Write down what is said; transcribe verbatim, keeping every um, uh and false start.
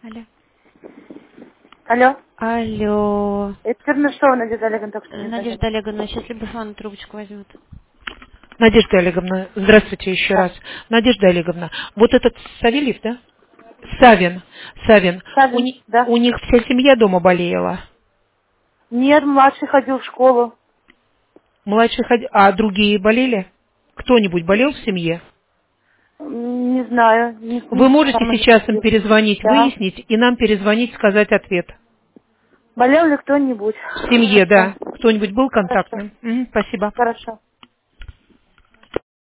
Алло. Алло. Алло. Это Чернышова Надежда Олеговна только что мне звонила. Надежда Олеговна, сейчас Любофон трубочку возьмет. Надежда Олеговна, здравствуйте еще Да. раз. Надежда Олеговна, вот этот Савельев, да? Савин, Савин, у, Савин, ни- да. у них вся семья дома болела. Нет, младший ходил в школу. Младший ходил, а другие болели? Кто-нибудь болел в семье? М, Не знаю, ни- Вы никто можете со мной не сейчас им ходил. перезвонить, Да. выяснить, и нам перезвонить, сказать ответ. Болел ли кто-нибудь? В семье, Хорошо. да. Кто-нибудь был Хорошо. контактным? Мгм, спасибо. Хорошо.